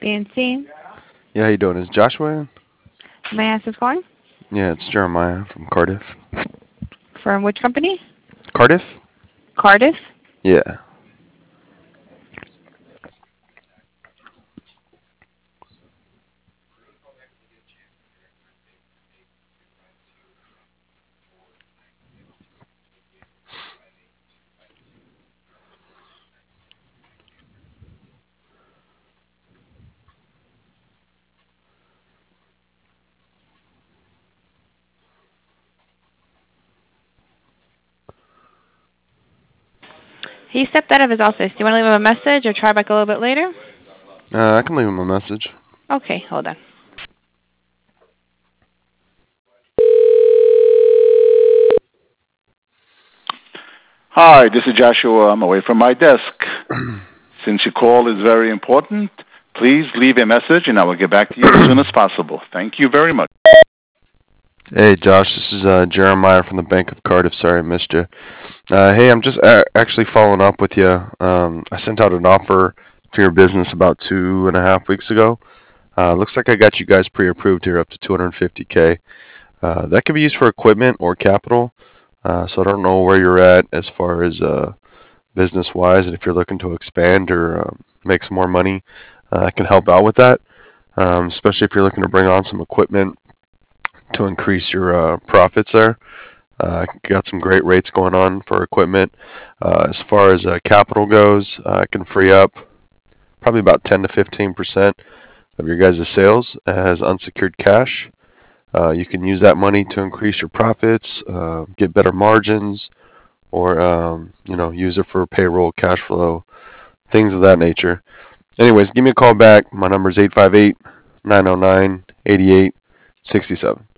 PNC. Yeah, how you doing? Is Joshua in? May I ask who's calling? Yeah, it's Jeremiah from Cardiff. From which company? Cardiff? Cardiff. Yeah. He stepped out of his office. Do you want to leave him a message or try back a little bit later? I can leave him a message. Okay, hold on. Hi, this is Joshua. I'm away from my desk. Since your call is very important, please leave a message and I will get back to you as soon as possible. Thank you very much. Hey, Josh, this is Jeremiah from the Bank of Cardiff. Sorry I missed you. Hey, I'm just actually following up with you. I sent out an offer for your business about 2.5 weeks ago. Looks like I got you guys pre-approved here up to 250K. That can be used for equipment or capital. So I don't know where you're at as far as business-wise, and if you're looking to expand or make some more money, I can help out with that. Especially if you're looking to bring on some equipment to increase your profits there. Got some great rates going on for equipment. As far as capital goes, I can free up probably about 10 to 15% of your guys' sales as unsecured cash. You can use that money to increase your profits, get better margins, or use it for payroll, cash flow, things of that nature. Anyways, give me a call back. My number is 858-909-8867.